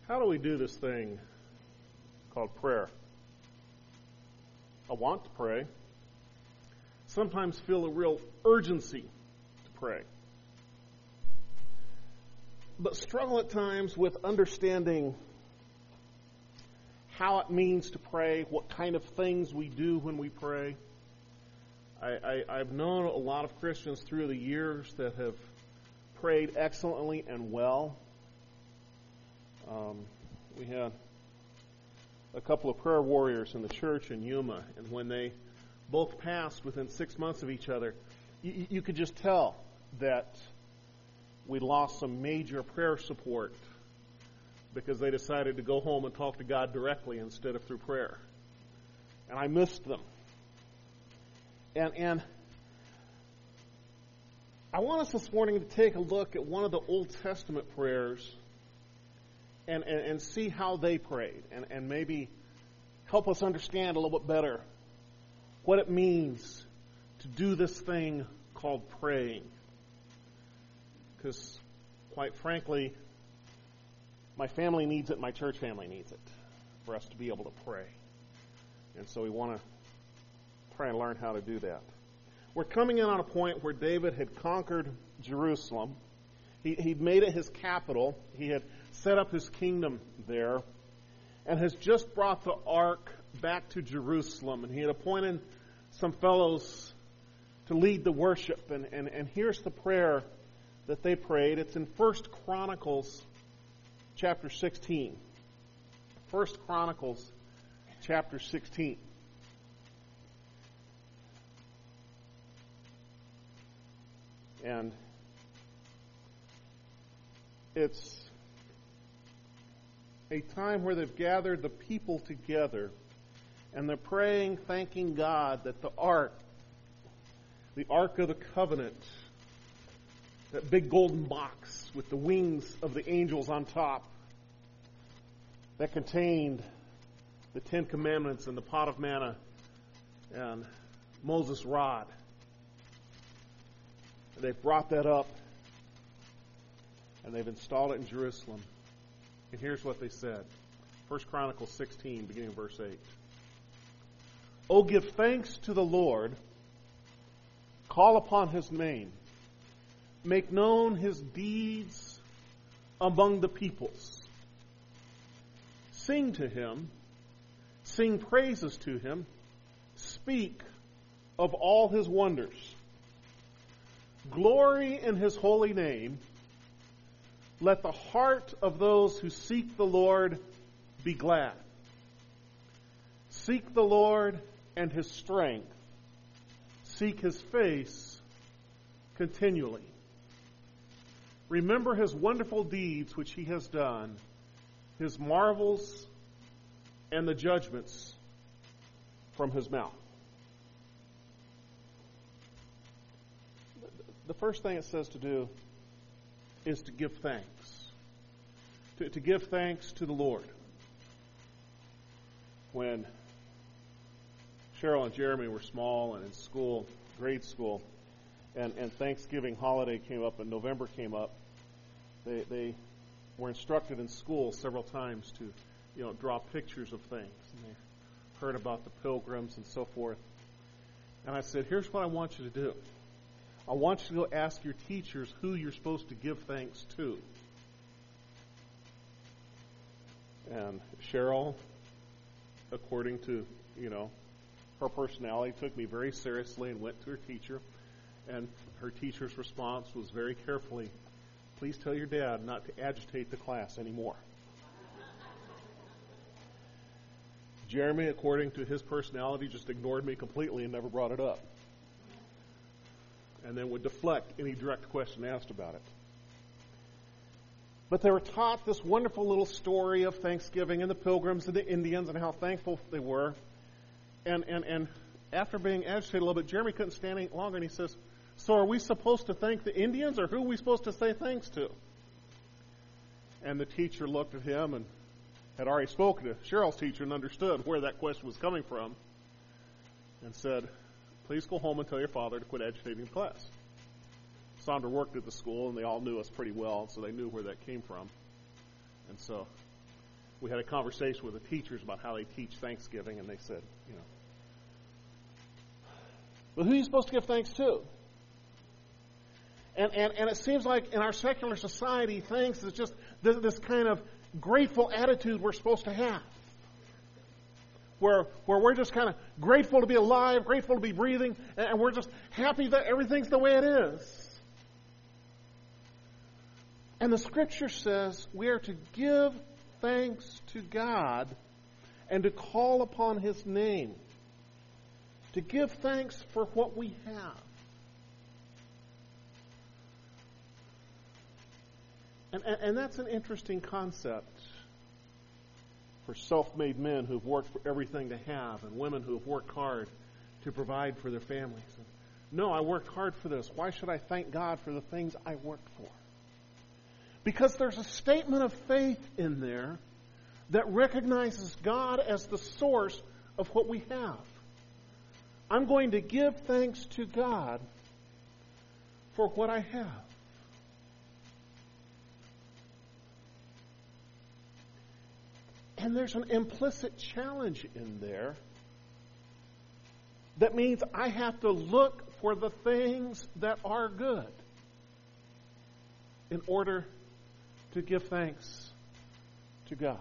How do we do this thing called prayer? I want to pray. Sometimes feel a real urgency to pray. But struggle at times with understanding how it means to pray, what kind of things we do when we pray. I've known a lot of Christians through the years that have prayed excellently and well. We had a couple of prayer warriors in the church in Yuma, and when they both passed within 6 months of each other, you could just tell that we lost some major prayer support because they decided to go home and talk to God directly instead of through prayer. And I missed them. And I want us this morning to take a look at one of the Old Testament prayers and see how they prayed and maybe help us understand a little bit better what it means to do this thing called praying. Because, quite frankly, my family needs it, my church family needs it for us to be able to pray. And so we want to try and learn how to do that. We're coming in on a point where David had conquered Jerusalem. He'd made it his capital. He had set up his kingdom there and has just brought the ark back to Jerusalem. And he had appointed some fellows to lead the worship. And here's the prayer that they prayed. It's in 1 Chronicles chapter 16. 1 Chronicles chapter 16. And it's a time where they've gathered the people together and they're praying, thanking God that the Ark of the Covenant, that big golden box with the wings of the angels on top that contained the Ten Commandments and the pot of manna and Moses' rod. They've brought that up and they've installed it in Jerusalem. And here's what they said. 1 Chronicles 16, beginning of verse 8. Oh, give thanks to the Lord. Call upon His name. Make known His deeds among the peoples. Sing to Him. Sing praises to Him. Speak of all His wonders. Glory in His holy name. Let the heart of those who seek the Lord be glad. Seek the Lord and His strength. Seek His face continually. Remember His wonderful deeds which He has done, His marvels and the judgments from His mouth. The first thing it says to do is to give thanks. To give thanks to the Lord. When Cheryl and Jeremy were small and in school, grade school, and Thanksgiving holiday came up and November came up, they were instructed in school several times to draw pictures of things. And they heard about the pilgrims and so forth. And I said, here's what I want you to do. I want you to go ask your teachers who you're supposed to give thanks to. And Cheryl, according to, her personality, took me very seriously and went to her teacher. And her teacher's response was very carefully, please tell your dad not to agitate the class anymore. Jeremy, according to his personality, just ignored me completely and never brought it up. And then would deflect any direct question asked about it. But they were taught this wonderful little story of Thanksgiving and the pilgrims and the Indians and how thankful they were. And after being agitated a little bit, Jeremy couldn't stand any longer, and he says, so are we supposed to thank the Indians, or who are we supposed to say thanks to? And the teacher looked at him and had already spoken to Cheryl's teacher and understood where that question was coming from and said, please go home and tell your father to quit agitating the class. Sandra worked at the school, and they all knew us pretty well, so they knew where that came from. And so We had a conversation with the teachers about how they teach Thanksgiving, and they said, well, who are you supposed to give thanks to? And it seems like in our secular society, thanks is just this kind of grateful attitude we're supposed to have. Where we're just kind of grateful to be alive, grateful to be breathing, and we're just happy that everything's the way it is. And the Scripture says we are to give thanks to God and to call upon His name. To give thanks for what we have. And that's an interesting concept for self-made men who've worked for everything to have and women who have worked hard to provide for their families. No, I worked hard for this. Why should I thank God for the things I worked for? Because there's a statement of faith in there that recognizes God as the source of what we have. I'm going to give thanks to God for what I have. And there's an implicit challenge in there that means I have to look for the things that are good in order to give thanks to God.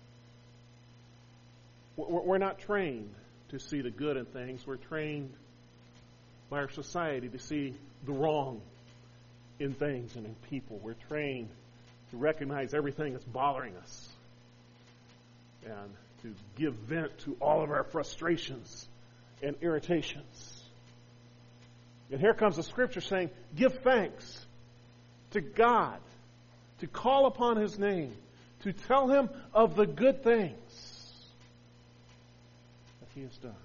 We're not trained to see the good in things. We're trained by our society to see the wrong in things and in people. We're trained to recognize everything that's bothering us and to give vent to all of our frustrations and irritations. And here comes the Scripture saying, give thanks to God, to call upon His name, to tell Him of the good things that He has done.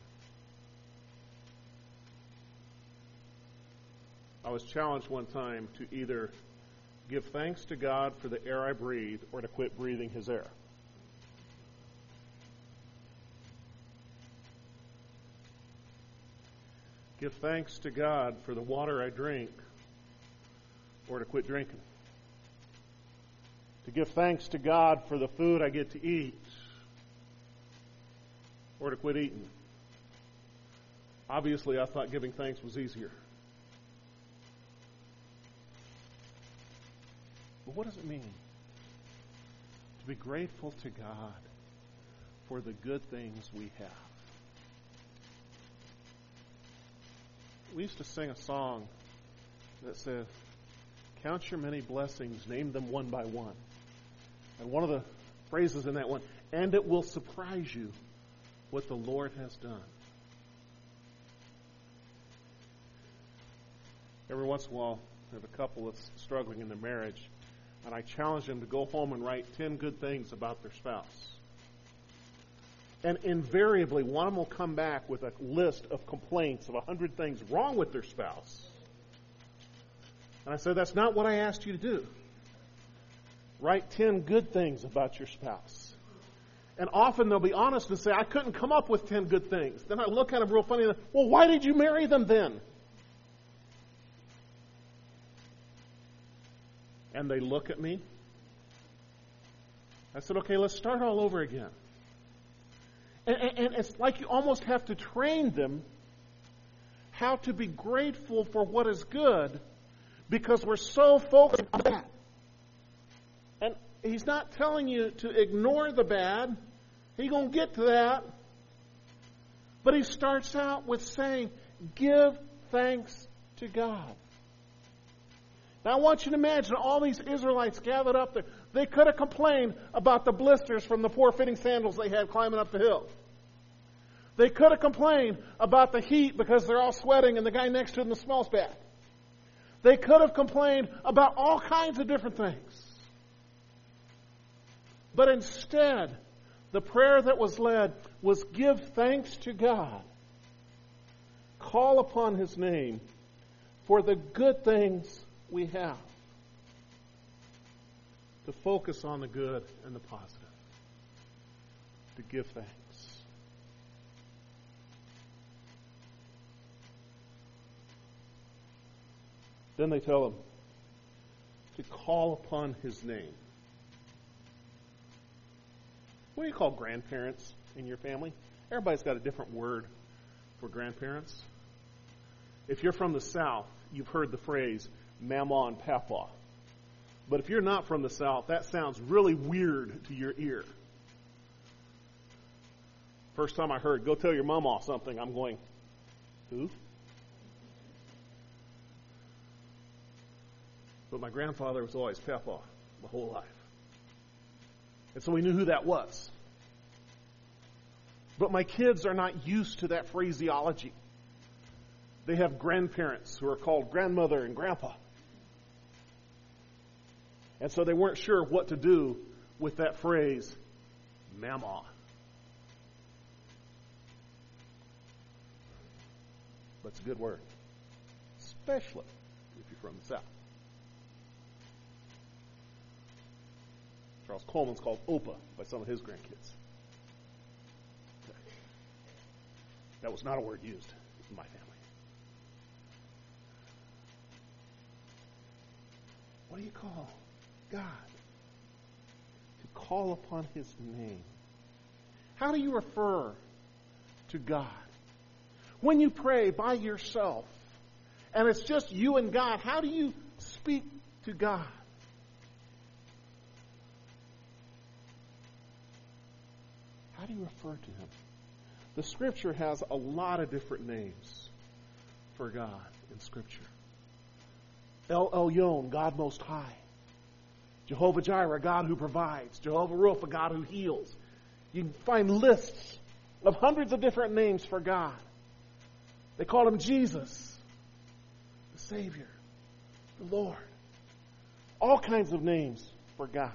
I was challenged one time to either give thanks to God for the air I breathe or to quit breathing His air. Give thanks to God for the water I drink or to quit drinking. To give thanks to God for the food I get to eat or to quit eating. Obviously, I thought giving thanks was easier. But what does it mean to be grateful to God for the good things we have? We used to sing a song that said, count your many blessings, name them one by one. And one of the phrases in that one, and it will surprise you what the Lord has done. Every once in a while, I have a couple that's struggling in their marriage, and I challenge them to go home and write 10 good things about their spouse. And invariably, one of them will come back with a list of complaints of 100 things wrong with their spouse. And I said, that's not what I asked you to do. Write 10 good things about your spouse. And often they'll be honest and say, I couldn't come up with 10 good things. Then I look at them real funny and well, why did you marry them then? And they look at me. I said, okay, let's start all over again. And it's like you almost have to train them how to be grateful for what is good because we're so focused on that. And He's not telling you to ignore the bad. He's going to get to that. But He starts out with saying, give thanks to God. Now I want you to imagine all these Israelites gathered up there. They could have complained about the blisters from the poor fitting sandals they had climbing up the hill. They could have complained about the heat because they're all sweating and the guy next to them smells bad. They could have complained about all kinds of different things. But instead, the prayer that was led was give thanks to God. Call upon His name for the good things we have. To focus on the good and the positive. To give thanks. Then they tell him to call upon His name. What do you call grandparents in your family? Everybody's got a different word for grandparents. If you're from the South, you've heard the phrase Mama and Papa. But if you're not from the South, that sounds really weird to your ear. First time I heard, go tell your mama something, I'm going, who? But my grandfather was always Papa my whole life. And so we knew who that was. But my kids are not used to that phraseology. They have grandparents who are called grandmother and grandpa. And so they weren't sure what to do with that phrase, Mama. But it's a good word, especially if you're from the South. Charles Coleman's called Opa by some of his grandkids. Okay. That was not a word used in my family. What do you call God? To call upon His name. How do you refer to God? When you pray by yourself, and it's just you and God, how do you speak to God? How do you refer to Him? The Scripture has a lot of different names for God in Scripture. El Elyon, God Most High. Jehovah Jireh, God who provides. Jehovah Rapha, God who heals. You can find lists of hundreds of different names for God. They call Him Jesus, the Savior, the Lord. All kinds of names for God.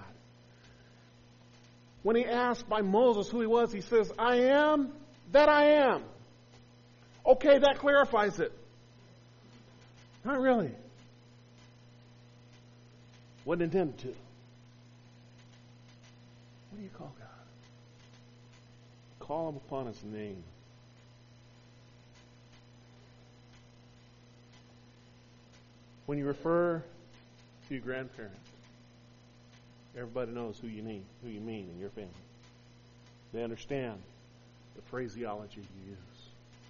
When He asked by Moses who He was, He says, I am that I am. Okay, that clarifies it. Not really. Wasn't intended to. What do you call God? Call Him upon His name. When you refer to your grandparent, everybody knows who you mean in your family. They understand the phraseology you use.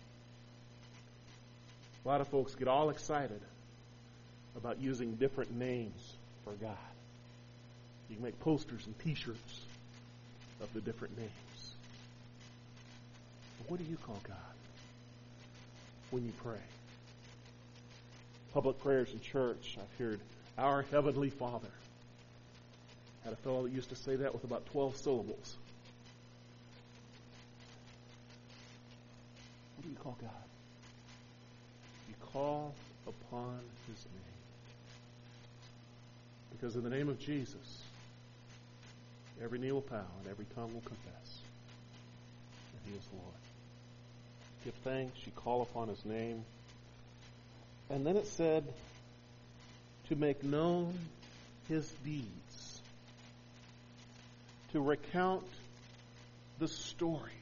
A lot of folks get all excited about using different names for God. You can make posters and t-shirts of the different names. But what do you call God when you pray? Public prayers in church, I've heard, Our Heavenly Father. Had a fellow that used to say that with about 12 syllables. What do you call God? You call upon His name. Because in the name of Jesus, every knee will bow and every tongue will confess that He is Lord. Give thanks, you call upon His name. And then it said, to make known His deeds. To recount the stories.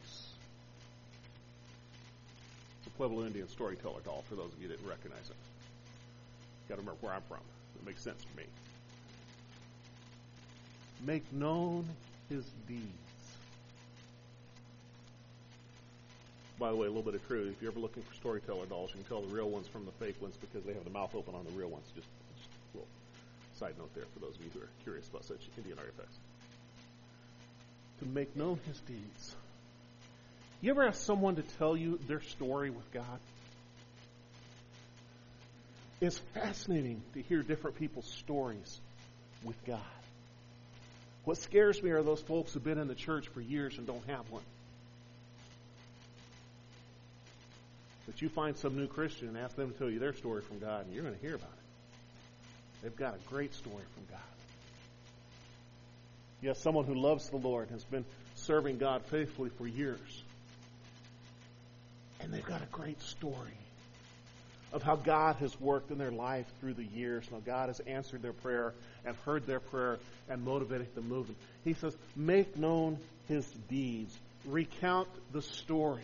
It's a Pueblo Indian storyteller doll, for those of you that didn't recognize it. Got to remember where I'm from. It makes sense to me. Make known His deeds. By the way, a little bit of truth. If you're ever looking for storyteller dolls, you can tell the real ones from the fake ones because they have the mouth open on the real ones. Just a little side note there for those of you who are curious about such Indian artifacts. To make known His deeds. You ever ask someone to tell you their story with God? It's fascinating to hear different people's stories with God. What scares me are those folks who've been in the church for years and don't have one. But you find some new Christian and ask them to tell you their story from God, and you're going to hear about it. They've got a great story from God. You have someone who loves the Lord and has been serving God faithfully for years. And they've got a great story of how God has worked in their life through the years, and how God has answered their prayer and heard their prayer and motivated the movement. He says, make known His deeds. Recount the stories.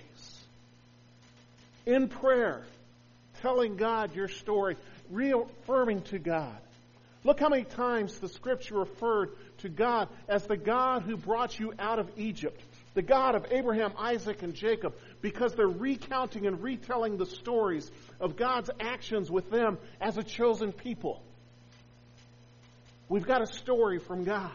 In prayer, telling God your story, reaffirming to God Look how many times the Scripture referred to God as the God who brought you out of Egypt, the God of Abraham, Isaac, and Jacob, because they're recounting and retelling the stories of God's actions with them as a chosen people. We've got a story from God.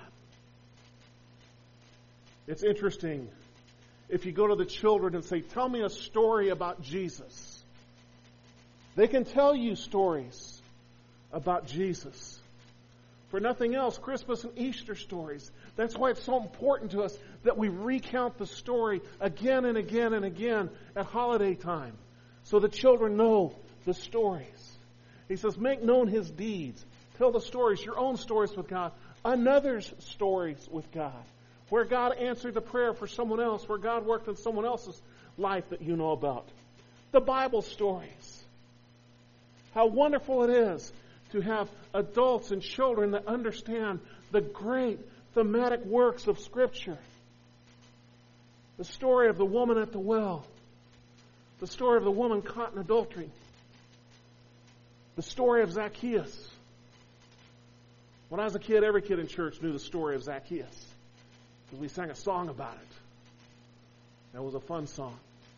It's interesting if you go to the children and say, tell me a story about Jesus. They can tell you stories about Jesus. For nothing else, Christmas and Easter stories. That's why it's so important to us that we recount the story again and again and again at holiday time, so the children know the stories. He says, make known His deeds. Tell the stories, your own stories with God, another's stories with God, where God answered the prayer for someone else, where God worked in someone else's life that you know about. The Bible stories. How wonderful it is to have adults and children that understand the great thematic works of Scripture. The story of the woman at the well. The story of the woman caught in adultery. The story of Zacchaeus. When I was a kid, every kid in church knew the story of Zacchaeus, because we sang a song about it. That was a fun song.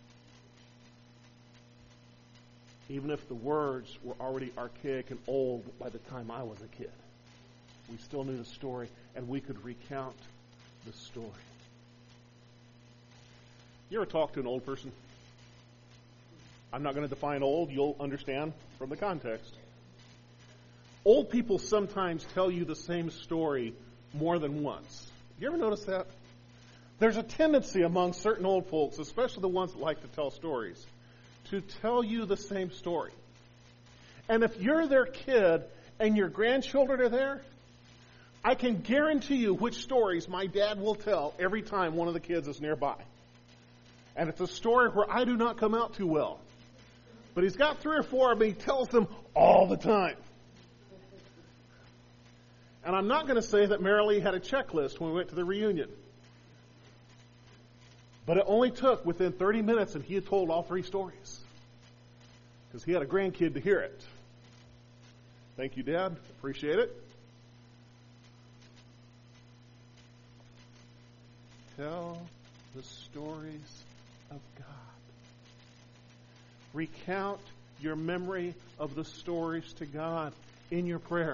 Even if the words were already archaic and old by the time I was a kid, we still knew the story, and we could recount the story. You ever talk to an old person? I'm not going to define old. You'll understand from the context. Old people sometimes tell you the same story more than once. You ever notice that? There's a tendency among certain old folks, especially the ones that like to tell stories, to tell you the same story. And if you're their kid and your grandchildren are there, I can guarantee you which stories my dad will tell every time one of the kids is nearby. And it's a story where I do not come out too well. But he's got 3 or 4 of them, he tells them all the time. And I'm not going to say that Marilee had a checklist when we went to the reunion. But it only took within 30 minutes and he had told all 3 stories. Because he had a grandkid to hear it. Thank you, Dad. Appreciate it. Tell the stories of God. Recount your memory of the stories to God in your prayer.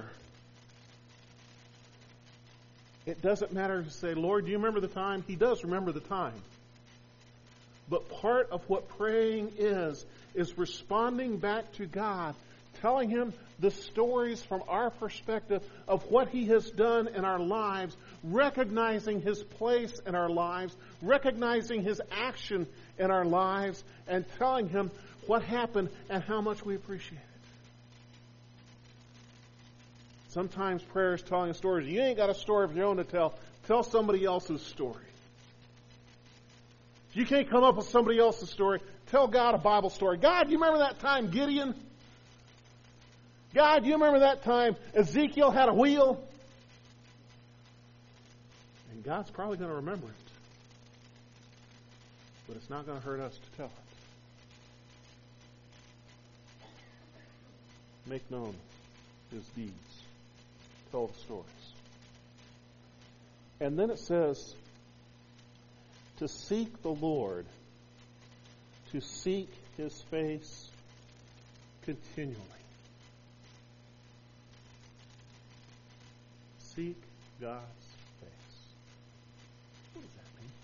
It doesn't matter to say, Lord, do you remember the time? He does remember the time. But part of what praying is responding back to God, telling Him the stories from our perspective of what He has done in our lives, recognizing His place in our lives, recognizing His action in our lives, and telling Him what happened and how much we appreciate it. Sometimes prayer is telling stories. You ain't got a story of your own to tell. Tell somebody else's story. If you can't come up with somebody else's story, tell God a Bible story. God, do you remember that time Gideon? God, do you remember that time Ezekiel had a wheel? And God's probably going to remember it. But it's not going to hurt us to tell it. Make known His deeds. Tell the stories. And then it says, to seek the Lord, to seek His face continually. Seek God's face. What does that mean?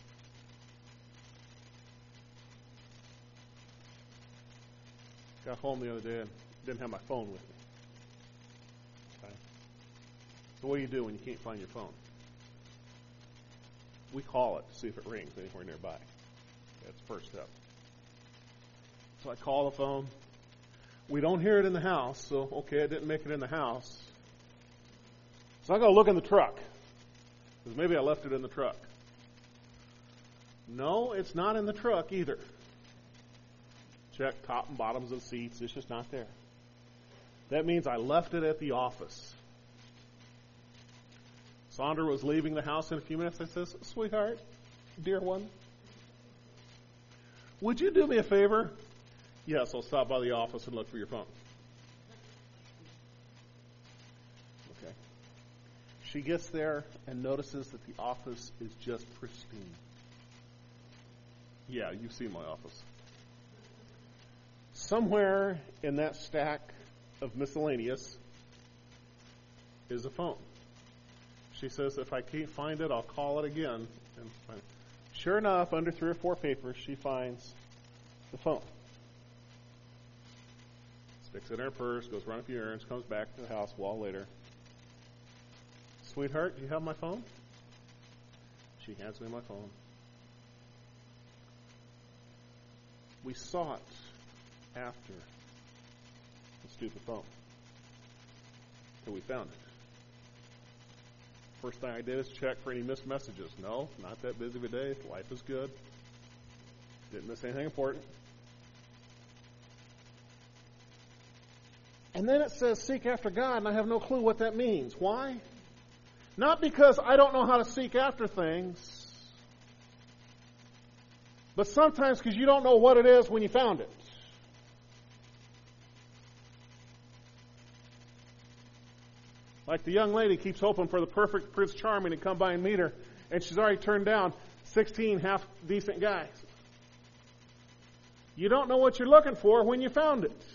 Got home the other day and didn't have my phone with me. Okay. So what do you do when you can't find your phone? We call it to see if it rings anywhere nearby. That's the first step. So I call the phone. We don't hear it in the house, so okay, I didn't make it in the house. So I go look in the truck, because maybe I left it in the truck. No, it's not in the truck either. Check top and bottoms of the seats. It's just not there. That means I left it at the office. Sandra was leaving the house in a few minutes. I says, sweetheart, dear one, would you do me a favor? Yes, I'll stop by the office and look for your phone. Okay. She gets there and notices that the office is just pristine. Yeah, you've seen my office. Somewhere in that stack of miscellaneous is a phone. She says, if I can't find it, I'll call it again. And find it. Sure enough, under 3 or 4 papers, she finds the phone. Sticks it in her purse, goes run a few errands, comes back to the house a while later. Sweetheart, do you have my phone? She hands me my phone. We sought after the stupid phone till we found it. First thing I did is check for any missed messages. No, not that busy of a day. Life is good. Didn't miss anything important. And then it says, seek after God, and I have no clue what that means. Why? Not because I don't know how to seek after things, but sometimes because you don't know what it is when you found it. Like the young lady keeps hoping for the perfect Prince Charming to come by and meet her, and she's already turned down 16 half-decent guys. You don't know what you're looking for when you found it.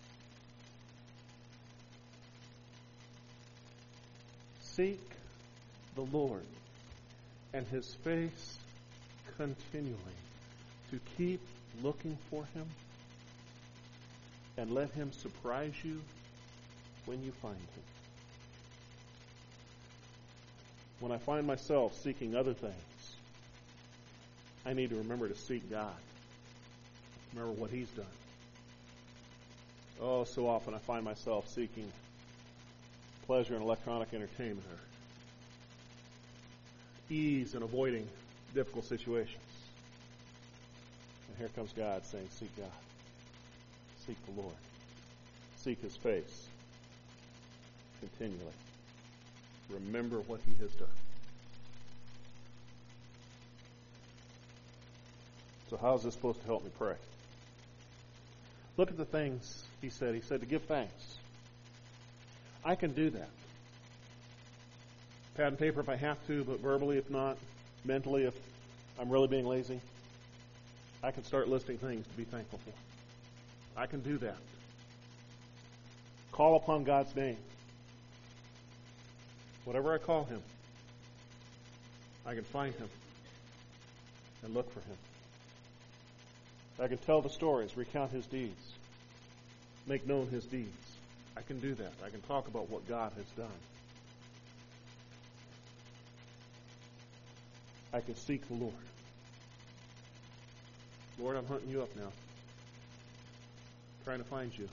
Seek the Lord and His face continually, to keep looking for Him, and let Him surprise you when you find Him. When I find myself seeking other things, I need to remember to seek God. Remember what He's done. Oh, so often I find myself seeking pleasure in electronic entertainment, or ease in avoiding difficult situations. And here comes God saying, seek God. Seek the Lord. Seek His face continually. Remember what He has done. So how is this supposed to help me pray? Look at the things He said. He said to give thanks. I can do that. Pad and paper if I have to, but verbally if not, mentally if I'm really being lazy. I can start listing things to be thankful for. I can do that. Call upon God's name. Whatever I call Him, I can find Him and look for Him. I can tell the stories, recount His deeds, make known His deeds. I can do that. I can talk about what God has done. I can seek the Lord. Lord, I'm hunting you up now. Trying to find you.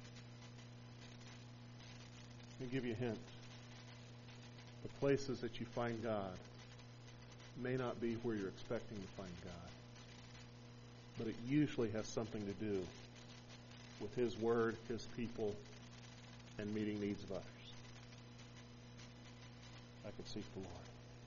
Let me give you a hint. The places that you find God may not be where you're expecting to find God, but it usually has something to do with His Word, His people, and meeting needs of others. I can seek the Lord.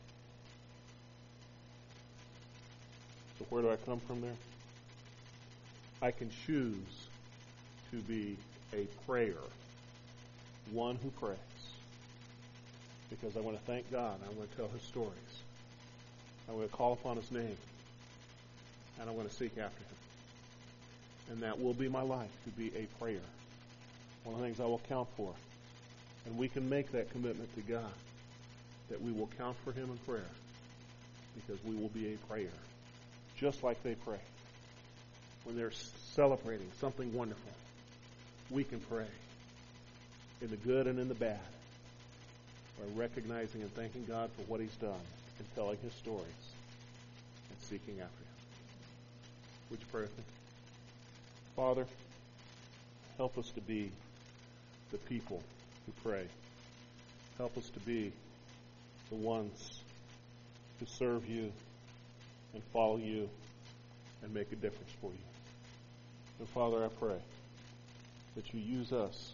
So where do I come from there? I can choose to be a prayer, one who prays. Because I want to thank God, I want to tell His stories. I want to call upon His name, and I want to seek after Him. And that will be my life, to be a prayer. One of the things I will count for. And we can make that commitment to God, that we will count for Him in prayer, because we will be a prayer, just like they pray. When they're celebrating something wonderful, we can pray in the good and in the bad, by recognizing and thanking God for what He's done and telling His stories and seeking after Him. Would you pray with me? Father, help us to be the people who pray. Help us to be the ones who serve you and follow you and make a difference for you. And Father, I pray that you use us.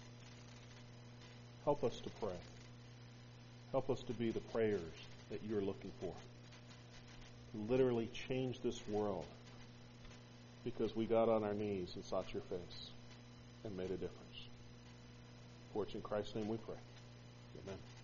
Help us to pray. Help us to be the prayers that you're looking for. To literally change this world because we got on our knees and sought your face and made a difference. For it's in Christ's name we pray. Amen.